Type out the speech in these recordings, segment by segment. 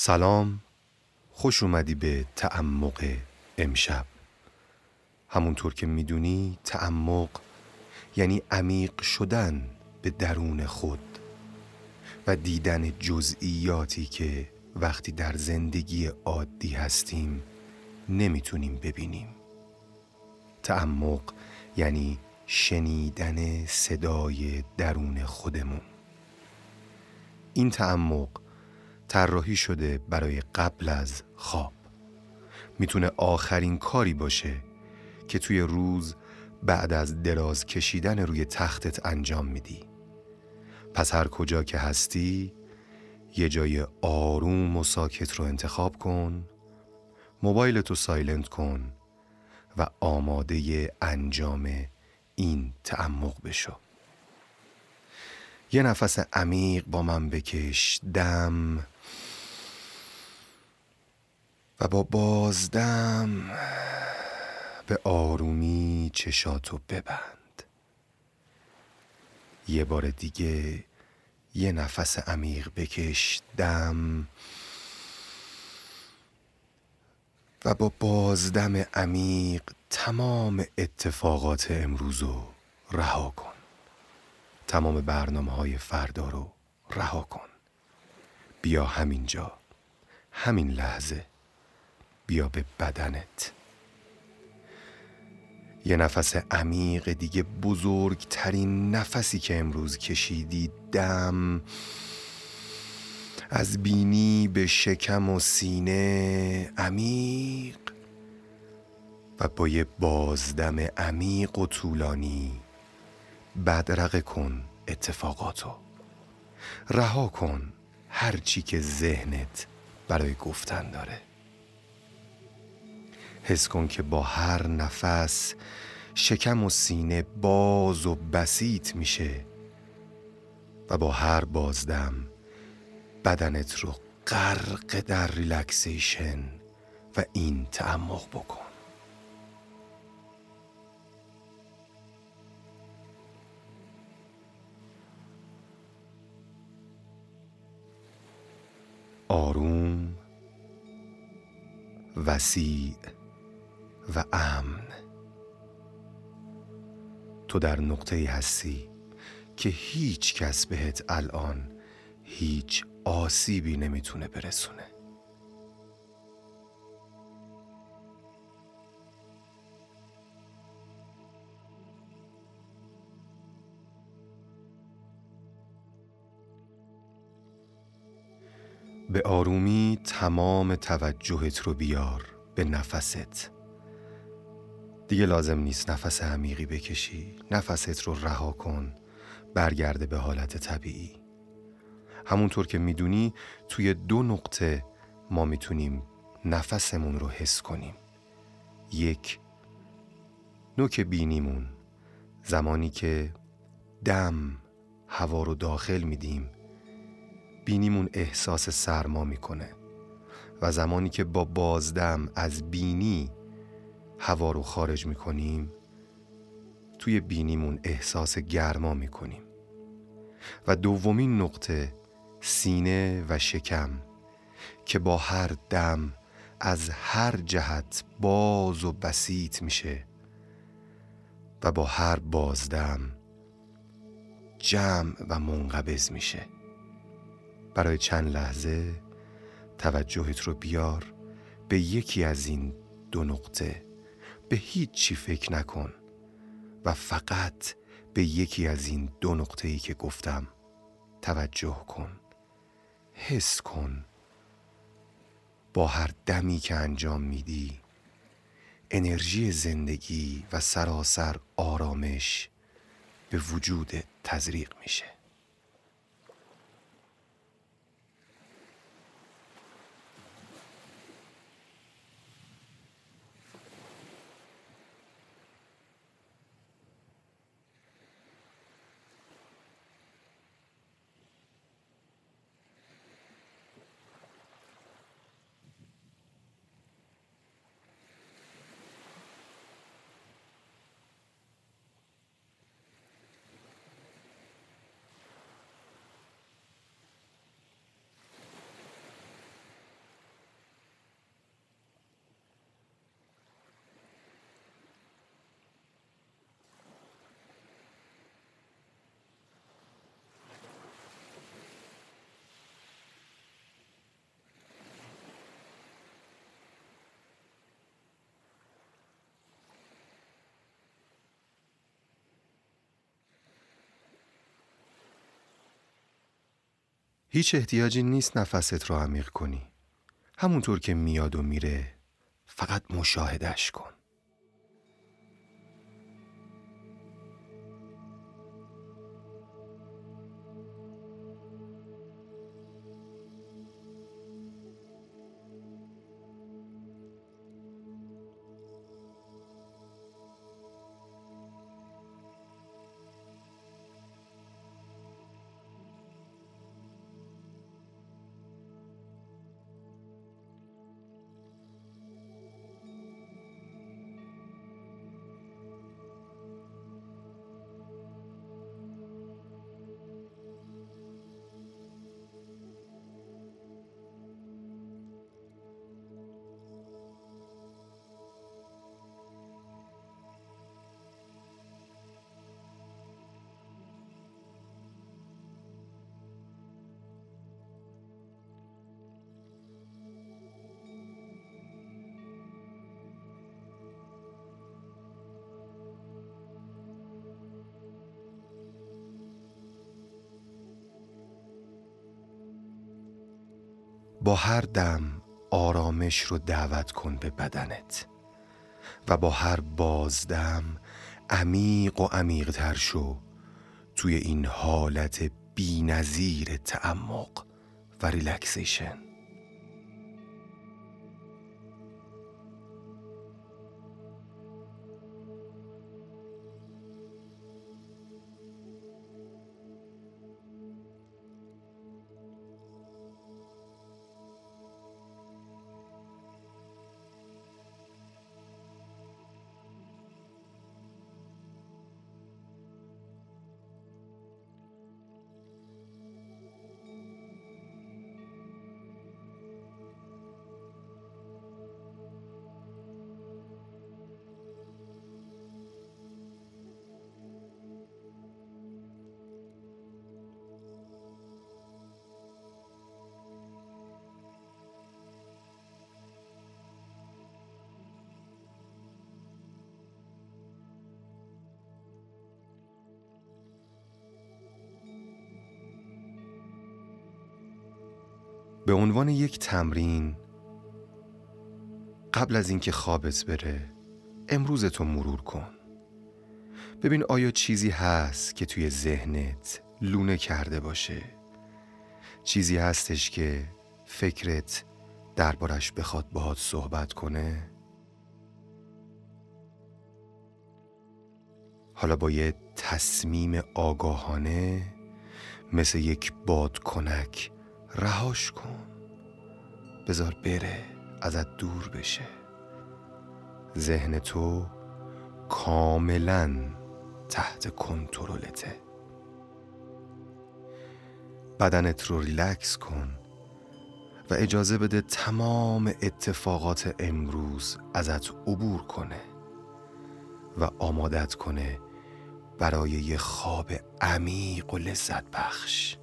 سلام، خوش اومدی به تعمق امشب. همونطور که میدونی تعمق یعنی عمیق شدن به درون خود و دیدن جزئیاتی که وقتی در زندگی عادی هستیم نمیتونیم ببینیم. تعمق یعنی شنیدن صدای درون خودمون. این تعمق طراحی شده برای قبل از خواب. میتونه آخرین کاری باشه که توی روز بعد از دراز کشیدن روی تختت انجام میدی. پس هر کجا که هستی یه جای آروم و ساکت رو انتخاب کن، موبایلتو سایلنت کن و آماده انجام این تعمق بشو. یه نفس عمیق با من بکش، دم، و با بازدم به آرومی چشاتو ببند. یه بار دیگه یه نفس عمیق بکش، دم، و با بازدم عمیق تمام اتفاقات امروزو رها کن. تمام برنامه‌های فردا رو رها کن. بیا همینجا، همین لحظه، بیا به بدنت. یه نفس عمیق دیگه، بزرگترین نفسی که امروز کشیدی، دم، از بینی به شکم و سینه عمیق، و با یه بازدم عمیق و طولانی بدرقه کن اتفاقاتو. رها کن هر چی که ذهنت برای گفتن داره. حس کن که با هر نفس شکم و سینه باز و بسیط میشه و با هر بازدم بدنت رو غرق در ریلکسیشن و این تعمق بکن. آروم، وسیع و امن. تو در نقطه‌ای هستی که هیچ کس بهت الان هیچ آسیبی نمیتونه برسونه. به آرومی تمام توجهت رو بیار به نفست. دیگه لازم نیست نفس عمیقی بکشی. نفست رو رها کن، برگرده به حالت طبیعی. همونطور که میدونی توی 2 نقطه ما میتونیم نفسمون رو حس کنیم. 1، نوک بینیمون. زمانی که دم هوا رو داخل میدیم بینیمون احساس سرما میکنه و زمانی که با بازدم از بینی هوا رو خارج میکنیم توی بینیمون احساس گرما میکنیم. و دومین نقطه سینه و شکم که با هر دم از هر جهت باز و بسیط میشه و با هر بازدم جمع و منقبض میشه. برای چند لحظه توجهت رو بیار به یکی از این 2 نقطه. به هیچ چی فکر نکن و فقط به یکی از این 2 نقطه‌ای که گفتم توجه کن. حس کن با هر دمی که انجام میدی انرژی زندگی و سراسر آرامش به وجودت تزریق میشه. هیچ احتیاجی نیست نفست رو عمیق کنی. همونطور که میاد و میره فقط مشاهدهش کن. با هر دم آرامش رو دعوت کن به بدنت و با هر بازدم عمیق و عمیق‌تر شو توی این حالت بی‌نظیر تعمق و ریلکسیشن. به عنوان یک تمرین قبل از اینکه خوابت بره امروزتو مرور کن. ببین آیا چیزی هست که توی ذهنت لونه کرده باشه؟ چیزی هستش که فکرت دربارش بخواد باهات صحبت کنه؟ حالا با یه تصمیم آگاهانه مثل یک بادکنک رهاش کن. بذار بره، ازت دور بشه. ذهن تو کاملاً تحت کنترلته. بدنت رو ریلکس کن و اجازه بده تمام اتفاقات امروز ازت عبور کنه و آمادت کنه برای یه خواب عمیق و لذت بخش.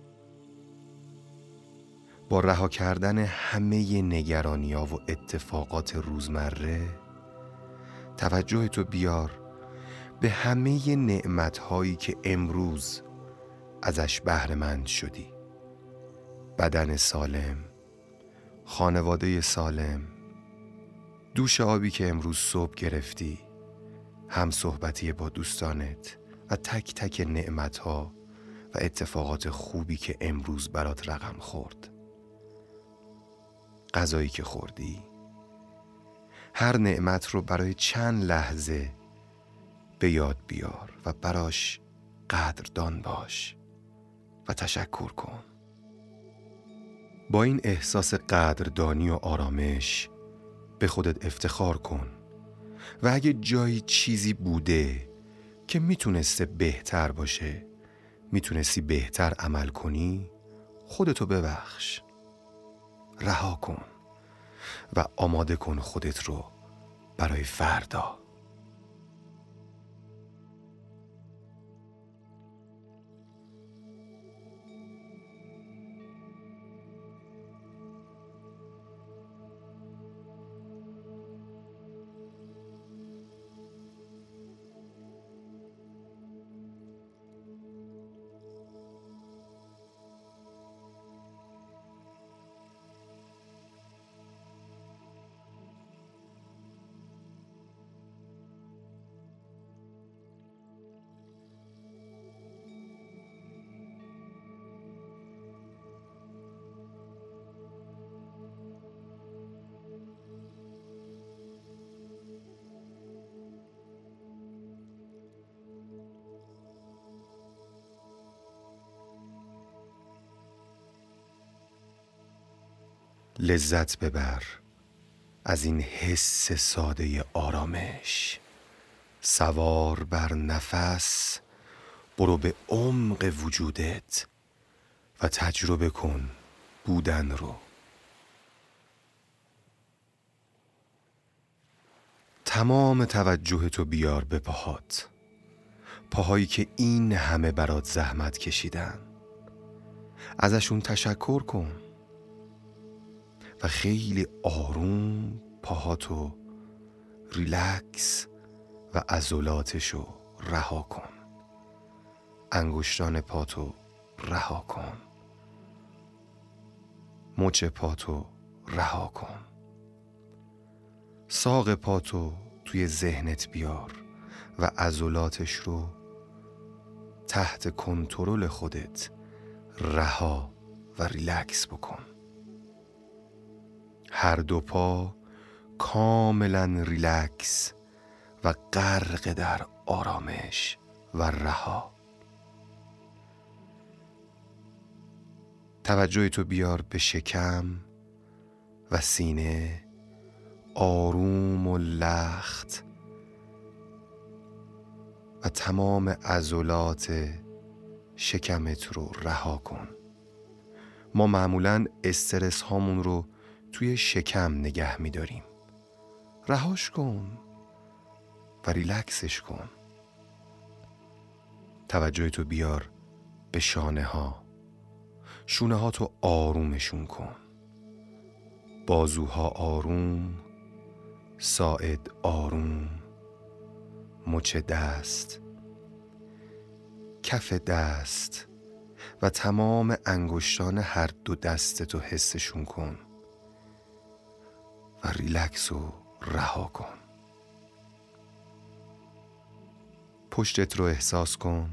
با رها کردن همه نگرانی‌ها و اتفاقات روزمره توجه تو بیار به همه نعمت‌هایی که امروز ازش بهره مند شدی. بدن سالم، خانواده سالم، دوش آبی که امروز صبح گرفتی، هم صحبتی با دوستانت و تک تک نعمت‌ها و اتفاقات خوبی که امروز برات رقم خورد. غذایی که خوردی، هر نعمت رو برای چند لحظه به یاد بیار و براش قدردان باش و تشکر کن. با این احساس قدردانی و آرامش به خودت افتخار کن و اگه جایی چیزی بوده که میتونسته بهتر باشه، میتونستی بهتر عمل کنی، خودتو ببخش، رها کن و آماده کن خودت رو برای فردا. لذت ببر از این حس ساده آرامش. سوار بر نفس برو به عمق وجودت و تجربه کن بودن رو. تمام توجهتو بیار به پاهات، پاهایی که این همه برات زحمت کشیدن. ازشون تشکر کن و خیلی آروم پاهاتو ریلکس و عضلاتشو رها کن. انگشتان پاتو رها کن، مچ پاتو رها کن، ساق پاتو توی ذهنت بیار و عضلاتش رو تحت کنترل خودت رها و ریلکس بکن. هر دو پا کاملا ریلکس و غرق در آرامش و رها. توجه تو بیار به شکم و سینه، آروم و لخت و تمام عضلات شکمت رو رها کن. ما معمولاً استرس هامون رو توی شکم نگه می‌داریم. رهاش کن و ریلکسش کن. توجه تو بیار به شانه ها، شونه ها تو آرومشون کن. بازوها آروم، ساعد آروم، مچ دست، کف دست و تمام انگشتان هر دو دستتو حسشون کن و ریلکس و رها کن. پشتت رو احساس کن.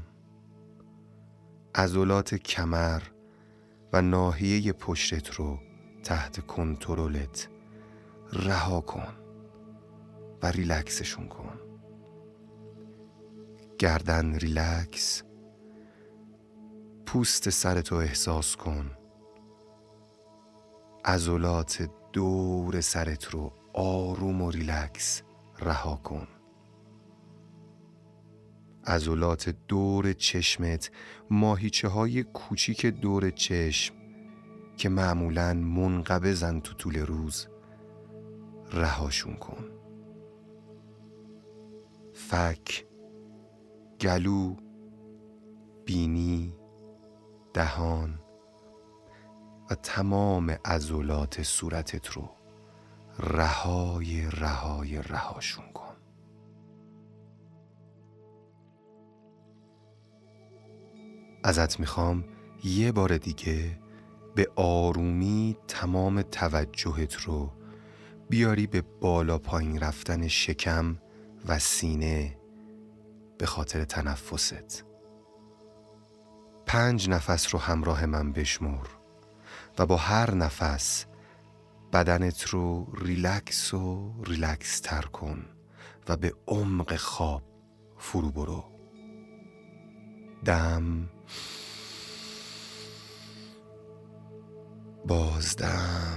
عضلات کمر و ناحیه پشتت رو تحت کنترلت رها کن و ریلکسشون کن. گردن ریلکس. پوست سرتو احساس کن. عضلات دور سرت رو آروم و ریلکس رها کن. عضلات دور چشمت، ماهیچه های کوچیک دور چشم که معمولاً منقبضن تو طول روز، رهاشون کن. فک، گلو، بینی، دهان و تمام عضلات صورتت رو رهاشون کن. ازت میخوام یه بار دیگه به آرومی تمام توجهت رو بیاری به بالا پایین رفتن شکم و سینه به خاطر تنفست. 5 نفس رو همراه من بشمر و با هر نفس بدنت رو ریلکس تر کن و به عمق خواب فرو برو. دم، بازدم،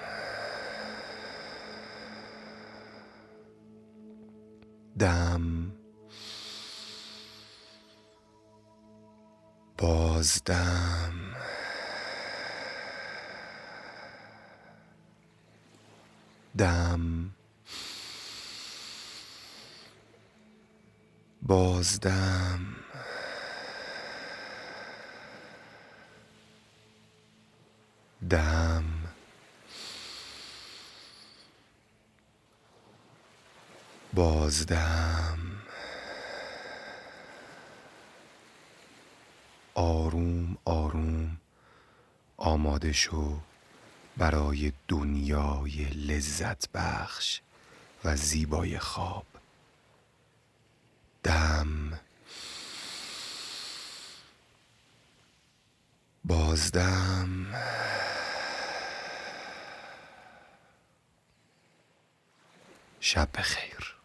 دم، بازدم، دم، بازدم، دم، بازدم. آروم آروم آماده شو برای دنیای لذت بخش و زیبای خواب. دم، بازدم، شب بخیر.